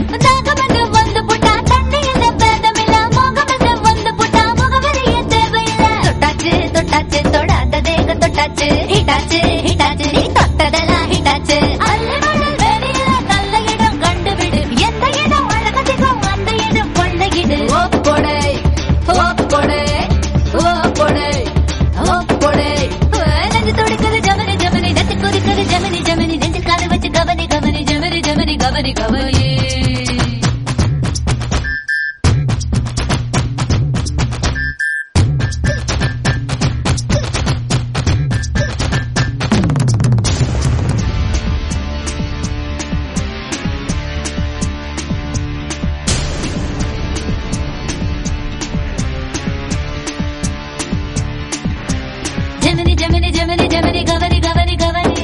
தாகமன்னு வந்து புட்டா தண்ணி இல்ல பேதமில்ல மோகமன்னு வந்து புட்டா முகவரியே தேவையில்ல தொட்டாச்சு தொட்டாச்சு தொடாத தேக தொட்டாச்சு ஹிட்டாச்சு ஹிட்டாச்சு நீ தொட்டதெல்லாம் ஹிட்டாச்சு அல்லமடல் வெளியில நல்ல இடம் கண்டுவிடு எந்த இடம் அழகதிகம் அந்த இடம் கொள்ளையிடு ஓப்பொடை ஓப்பொடை ஓப்பொடை ஓப்பொடை நெஞ்சு துடிக்குது ஜமனி ஜமனி நெஞ்சு குதிக்குது ஜமனி ஜமனி நெஞ்சில் காலை வச்சு கவனி கவனி ஜமனி ஜமனி கவனி கவனி ஜமனி ஜமனி ஜமனி ஜமனி கவனி கவனி கவனி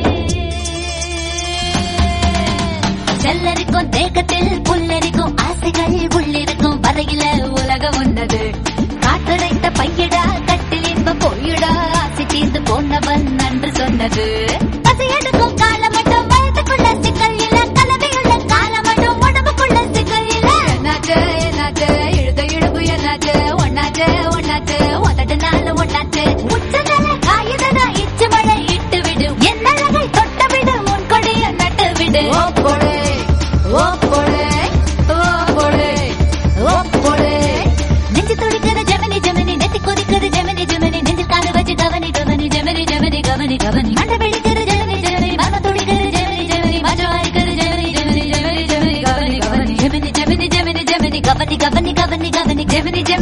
செல்லரிக்கும் தேக்கத்தில் புல்லரிக்கும் ஆசைகள் உள்ளிருக்கும் வரையில உலகம் உன்னது காற்றடைத்த பையடா கட்டில் இன்ப பொய்யடா ஆசை தீர்ந்து போனவன் நன்று சொன்னது பசி எடுக்கும் காலம் மட்டும் வயதுக்குள்ள சிக்கல் இல்ல கலவையுள்ள காலம் மட்டும் உடம்புக்குள்ள சிக்கல் இல்ல என்னாச்சு என்னாச்சு இழுத இழுப்பு என்னாச்சு ஒன்னாச்சு ஒன்னாச்சு ஒத்தட்டுனால ஒன்னாச்சு உச்சதல காயுதடா இச்சு மழை இட்டு விடு என் அழகை தொட்ட விடு உன் கொடிய நட்டு விடு ஓப்பொடை ஓப்பொடை ஓப்பொடை ஓப்பொடை நெஞ்சு துடிக்குது ஜமனி ஜமனி நெத்தி கொதிக்குது ஜமனி ஜமனி நெஞ்சில் காலை வச்சு கவனி கவனி ஜமனி ஜமனி கவனி கவனி மண்டை வெடிக்குது ஜமனி ஜமனி மர்ம துடிக்குது ஜமனி ஜமனி மஜம் அடிக்குது ஜமனி ஜமனி ஜமனி ஜமனி கவனி கவனி ஜமனி ஜமனி ஜமனி ஜமனி கவனி கவனி கவனி கவனி ஜமனி ஜமனி